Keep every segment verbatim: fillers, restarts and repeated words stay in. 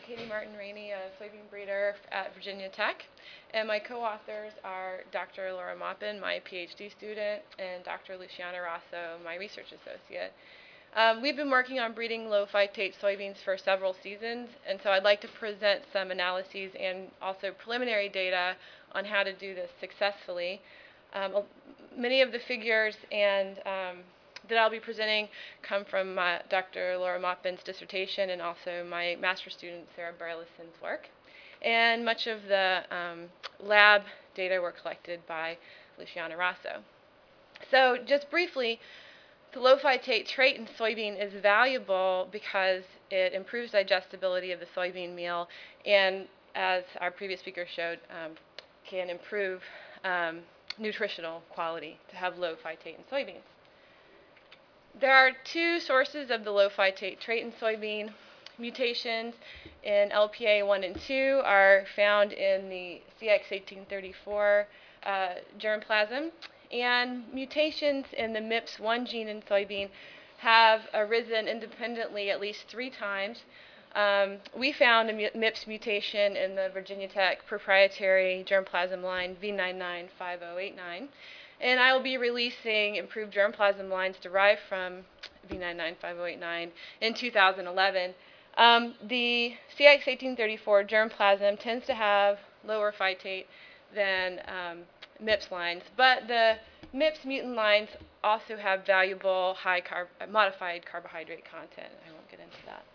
Katie Martin Rainey, a soybean breeder at Virginia Tech, and my co-authors are Doctor Laura Maupin, my PhD student, and Doctor Luciana Rosso, my research associate. Um, we've been working on breeding low phytate soybeans for several seasons, and so I'd like to present some analyses and also preliminary data on how to do this successfully. Um, many of the figures and um, that I'll be presenting come from my, Doctor Laura Maupin's dissertation and also my master's student Sarah Burleson's work. And much of the um, lab data were collected by Luciana Rosso. So just briefly, the low phytate trait in soybean is valuable because it improves digestibility of the soybean meal and, as our previous speaker showed, um, can improve um, nutritional quality to have low phytate in soybeans. There are two sources of the low phytate trait in soybean. Mutations in L P A one and two are found in the C X eighteen thirty-four uh, germplasm, and mutations in the M I P S one gene in soybean have arisen independently at least three times. Um, we found a M I P S mutation in the Virginia Tech proprietary germplasm line V nine nine five zero eight nine. And I will be releasing improved germplasm lines derived from V nine nine five zero eight nine in two thousand eleven. Um, the C X eighteen thirty-four germplasm tends to have lower phytate than um, M I P S lines, but the M I P S mutant lines also have valuable high carb modified carbohydrate content. I won't get into that.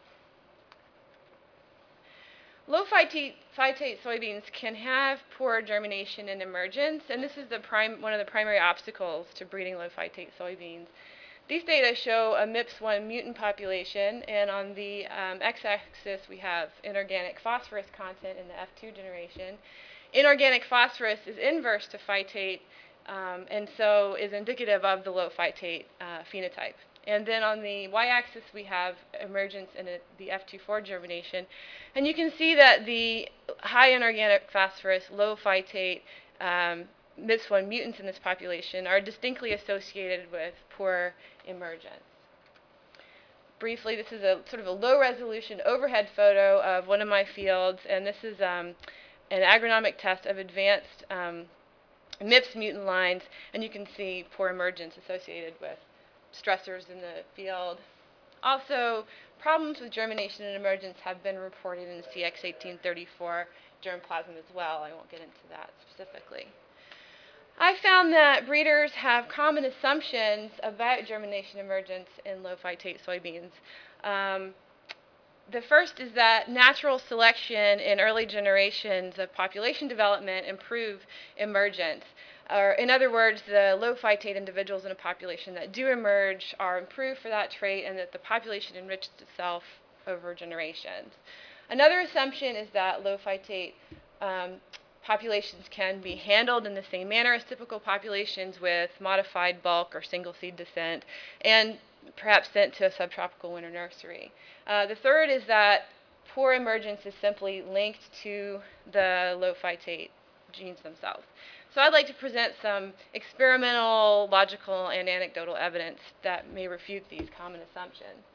Low phytate, phytate soybeans can have poor germination and emergence, and this is the prime, one of the primary obstacles to breeding low phytate soybeans. These data show a M I P S one mutant population, and on the um, x-axis we have inorganic phosphorus content in the F two generation. Inorganic phosphorus is inverse to phytate, um, and so is indicative of the low phytate uh, phenotype. And then on the y-axis, we have emergence in a, the F two four germination. And you can see that the high inorganic phosphorus, low phytate um, M I P S one mutants in this population are distinctly associated with poor emergence. Briefly, this is a sort of a low-resolution overhead photo of one of my fields, and this is um, an agronomic test of advanced um, M I P S mutant lines, and you can see poor emergence associated with stressors in the field. Also, problems with germination and emergence have been reported in the C X eighteen thirty-four germplasm as well. I won't get into that specifically. I found that breeders have common assumptions about germination emergence in low phytate soybeans. Um, The first is that natural selection in early generations of population development improve emergence. Or in other words, the low phytate individuals in a population that do emerge are improved for that trait, and that the population enriches itself over generations. Another assumption is that low phytate um, populations can be handled in the same manner as typical populations with modified bulk or single seed descent, and perhaps sent to a subtropical winter nursery. Uh, the third is that poor emergence is simply linked to the low phytate genes themselves. So I'd like to present some experimental, logical, and anecdotal evidence that may refute these common assumptions.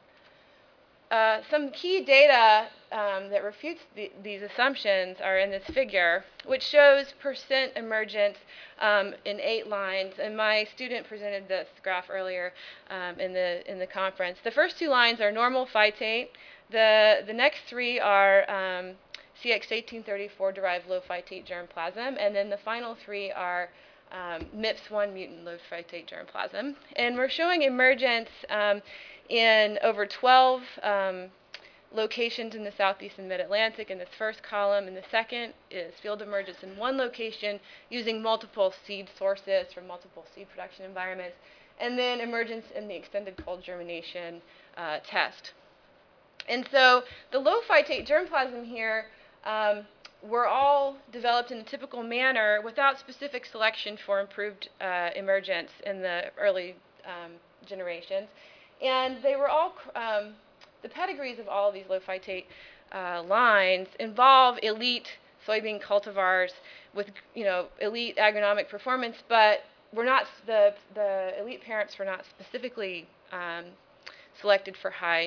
Uh, some key data um, that refutes the, these assumptions are in this figure, which shows percent emergence um, in eight lines. And my student presented this graph earlier um, in the in the conference. The first two lines are normal phytate. The the next three are um, C X eighteen thirty-four derived low phytate germplasm, and then the final three are um, M I P S one mutant low phytate germplasm. And we're showing emergence um, in over twelve um, locations in the southeast and mid-Atlantic in this first column. And the second is field emergence in one location using multiple seed sources from multiple seed production environments. And then emergence in the extended cold germination uh, test. And so the low phytate germplasm here um, were all developed in a typical manner without specific selection for improved uh, emergence in the early um, generations. And they were all, um, the pedigrees of all of these low phytate uh, lines involve elite soybean cultivars with, you know, elite agronomic performance, but were not, the, the elite parents were not specifically um, selected for high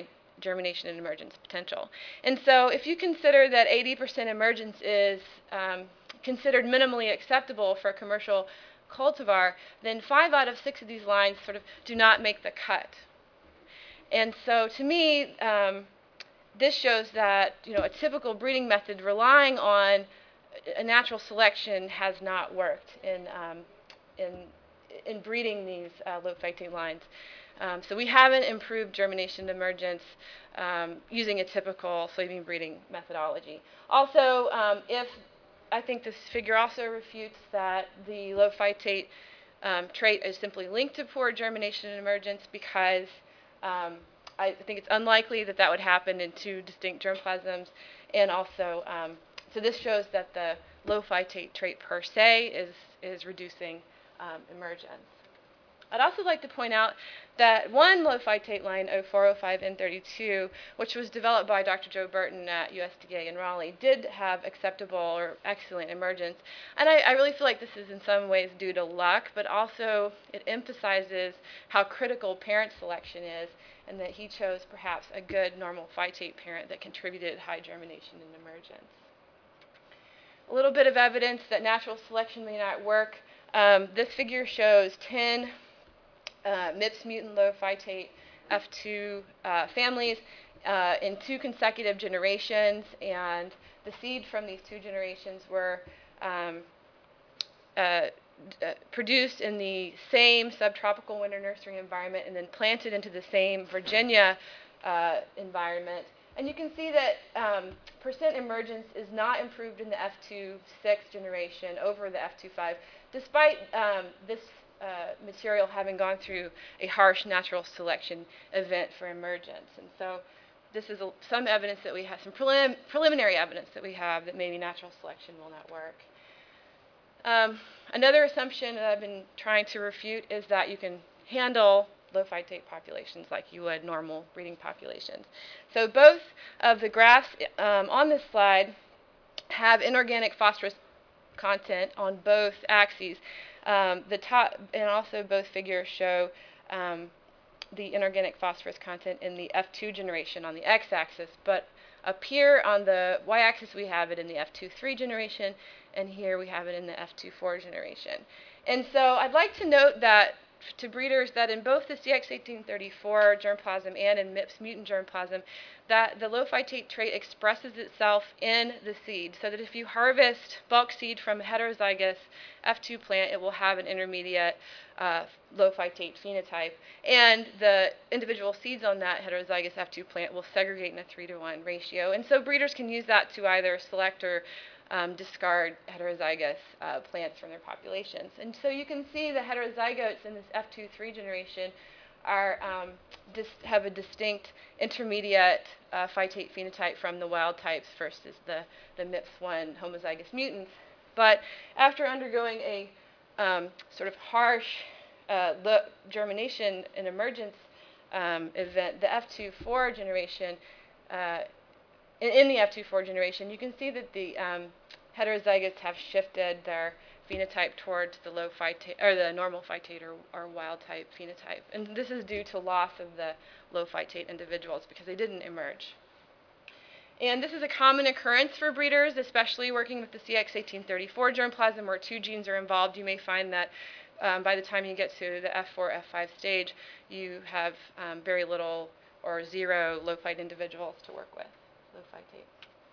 germination and emergence potential. And so if you consider that eighty percent emergence is um, considered minimally acceptable for a commercial cultivar, then five out of six of these lines sort of do not make the cut. And so to me, um, this shows that, you know, a typical breeding method relying on a natural selection has not worked in um, in in breeding these uh, low phytate lines. Um, so we haven't improved germination and emergence um, using a typical soybean breeding methodology. Also, um, if I think this figure also refutes that the low phytate um, trait is simply linked to poor germination and emergence, because um, I think it's unlikely that that would happen in two distinct germplasms. And also, um, so this shows that the low phytate trait per se is, is reducing um, emergence. I'd also like to point out that one low phytate line, oh four oh five N thirty-two, which was developed by Doctor Joe Burton at U S D A in Raleigh, did have acceptable or excellent emergence. And I, I really feel like this is in some ways due to luck, but also it emphasizes how critical parent selection is, and that he chose perhaps a good normal phytate parent that contributed high germination and emergence. A little bit of evidence that natural selection may not work. Um, this figure shows ten uh, MIPS mutant low phytate F two uh, families uh, in two consecutive generations, and the seed from these two generations were um, uh, Uh, produced in the same subtropical winter nursery environment and then planted into the same Virginia uh, environment. And you can see that um, percent emergence is not improved in the F two six generation over the F two five, despite um, this uh, material having gone through a harsh natural selection event for emergence. And so this is a, some evidence that we have, some prelim preliminary evidence that we have that maybe natural selection will not work. Um, another assumption that I've been trying to refute is that you can handle low phytate populations like you would normal breeding populations. So both of the graphs um, on this slide have inorganic phosphorus content on both axes. Um, the top, and also both figures show um, the inorganic phosphorus content in the F two generation on the x-axis, but up here on the y-axis we have it in the F two three generation, and here we have it in the F two four generation. And so I'd like to note that to breeders that in both the C X eighteen thirty-four germplasm and in MIPS mutant germplasm, that the low phytate trait expresses itself in the seed, so that if you harvest bulk seed from a heterozygous F two plant, it will have an intermediate uh, low phytate phenotype, and the individual seeds on that heterozygous F two plant will segregate in a three to one ratio. And so breeders can use that to either select or Um, discard heterozygous uh, plants from their populations. And so you can see the heterozygotes in this F two three generation are, um, have a distinct intermediate uh, phytate phenotype from the wild types versus the, the MIPS one homozygous mutants. But after undergoing a um, sort of harsh uh, germination and emergence um, event, the F two four generation uh, In, in the F two four generation, you can see that the um, heterozygotes have shifted their phenotype towards the low phytate, or the normal phytate or, or wild type phenotype. And this is due to loss of the low phytate individuals because they didn't emerge. And this is a common occurrence for breeders, especially working with the C X eighteen thirty-four germplasm where two genes are involved. You may find that um, by the time you get to the F four, F five stage, you have um, very little or zero low phytate individuals to work with. Low phytate.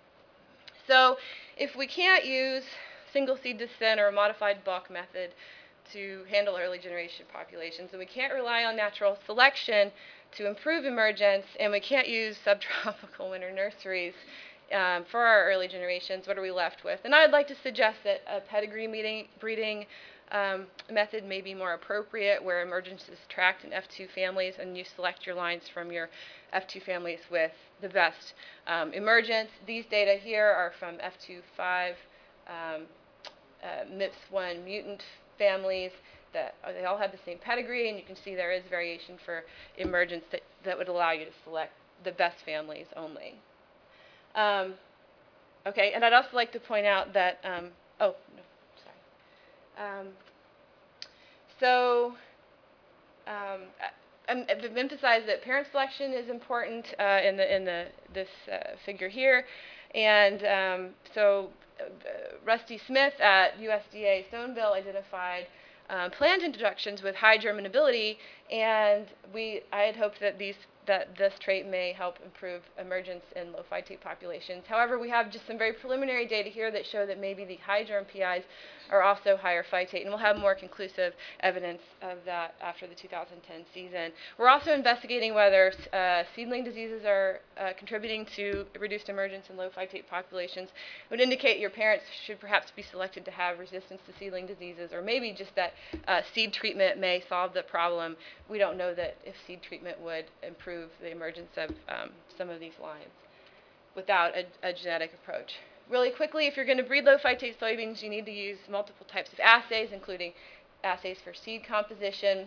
So if we can't use single seed descent or a modified bulk method to handle early generation populations, and we can't rely on natural selection to improve emergence, and we can't use subtropical winter nurseries um, for our early generations, what are we left with? And I'd like to suggest that a pedigree meeting, breeding um, method may be more appropriate, where emergence is tracked in F two families and you select your lines from your F two families with the best um, emergence. These data here are from F two five um, uh, MIPS one mutant families that uh, they all have the same pedigree, and you can see there is variation for emergence that, that would allow you to select the best families only. Um, okay, and I'd also like to point out that, um, oh, no, sorry. Um, so um, um, I've emphasized that parent selection is important uh, in the in the this uh, figure here, and um, so uh, Rusty Smith at U S D A Stoneville identified uh, plant introductions with high germinability, and we I had hoped that these that this trait may help improve emergence in low phytate populations. However, we have just some very preliminary data here that show that maybe the high germ P Is are also higher phytate, and we'll have more conclusive evidence of that after the two thousand ten season. We're also investigating whether uh, seedling diseases are uh, contributing to reduced emergence in low phytate populations. It would indicate your parents should perhaps be selected to have resistance to seedling diseases, or maybe just that uh, seed treatment may solve the problem. We don't know that if seed treatment would improve the emergence of um, some of these lines without a, a genetic approach. Really quickly, if you're going to breed low phytate soybeans, you need to use multiple types of assays, including assays for seed composition.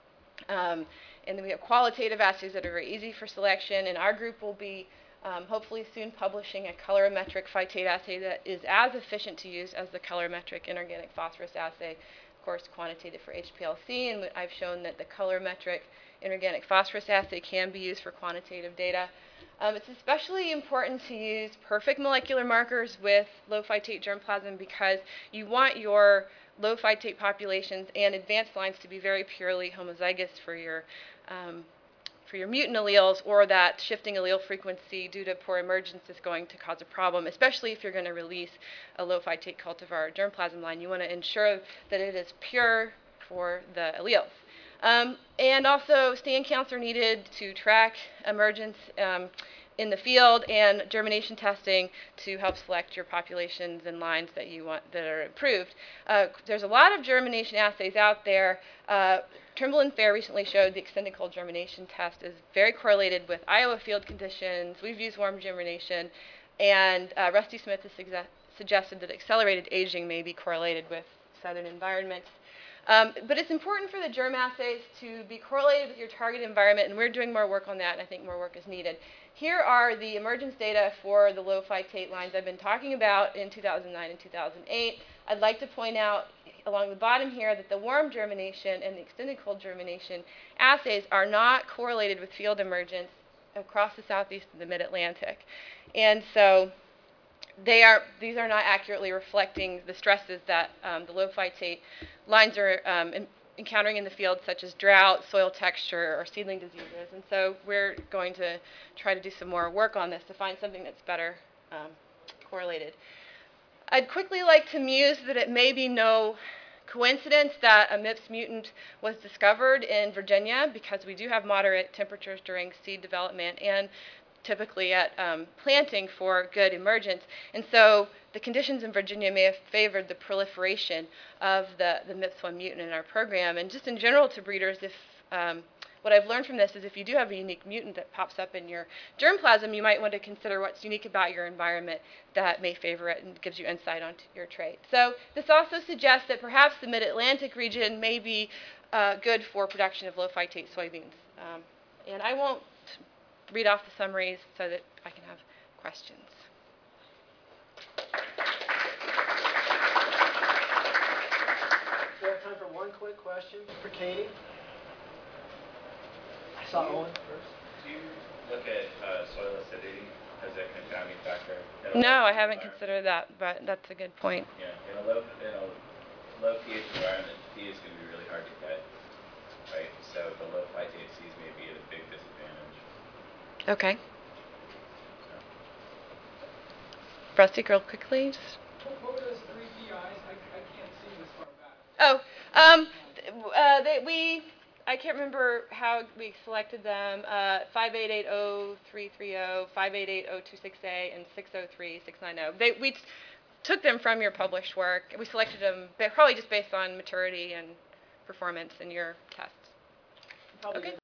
Um, and then we have qualitative assays that are very easy for selection. And our group will be um, hopefully soon publishing a colorimetric phytate assay that is as efficient to use as the colorimetric inorganic phosphorus assay. Of course, quantitative for H P L C, and I've shown that the colorimetric inorganic phosphorus assay can be used for quantitative data. Um, it's especially important to use perfect molecular markers with low phytate germplasm because you want your low phytate populations and advanced lines to be very purely homozygous for your um, for your mutant alleles, or that shifting allele frequency due to poor emergence is going to cause a problem, especially if you're going to release a low phytate cultivar germplasm line. You want to ensure that it is pure for the alleles. Um, and also, stand counts are needed to track emergence um, in the field, and germination testing to help select your populations and lines that you want that are improved. Uh, there's a lot of germination assays out there. Uh, Trimble and Fair recently showed the extended cold germination test is very correlated with Iowa field conditions. We've used warm germination, and uh, Rusty Smith has suge suggested that accelerated aging may be correlated with southern environments. Um, but it's important for the germ assays to be correlated with your target environment, and we're doing more work on that, and I think more work is needed. Here are the emergence data for the low phytate lines I've been talking about in two thousand nine and two thousand eight. I'd like to point out along the bottom here that the warm germination and the extended cold germination assays are not correlated with field emergence across the southeast and the mid-Atlantic. And so They are, these are not accurately reflecting the stresses that um, the low phytate lines are um, in, encountering in the field, such as drought, soil texture, or seedling diseases. And so we're going to try to do some more work on this to find something that's better um, correlated. I'd quickly like to muse that it may be no coincidence that a MIPS mutant was discovered in Virginia, because we do have moderate temperatures during seed development and typically at um, planting for good emergence. And so the conditions in Virginia may have favored the proliferation of the, the MIPS one mutant in our program. And just in general to breeders, if um, what I've learned from this is if you do have a unique mutant that pops up in your germplasm, you might want to consider what's unique about your environment that may favor it and gives you insight onto your trait. So this also suggests that perhaps the Mid-Atlantic region may be uh, good for production of low phytate soybeans. Um, and I won't read off the summaries so that I can have questions. We have time for one quick question for Katie. I saw Owen first. Do you look at uh, soil acidity as a confounding factor? No, I haven't considered that, but that's a good point. Yeah, in a low, in a low pH environment, P is going to be really hard to get, right? So the low phytate Cs may be at a big disadvantage. Okay. Rusty, real quickly. Just. What were those three P Is? I, I can't see this far back. Oh, um, uh, they, we, I can't remember how we selected them. Uh, five eight eight zero three three zero, five eight eight zero two six A, and six zero three six nine zero. They, we took them from your published work. We selected them probably just based on maturity and performance in your tests. Probably Okay.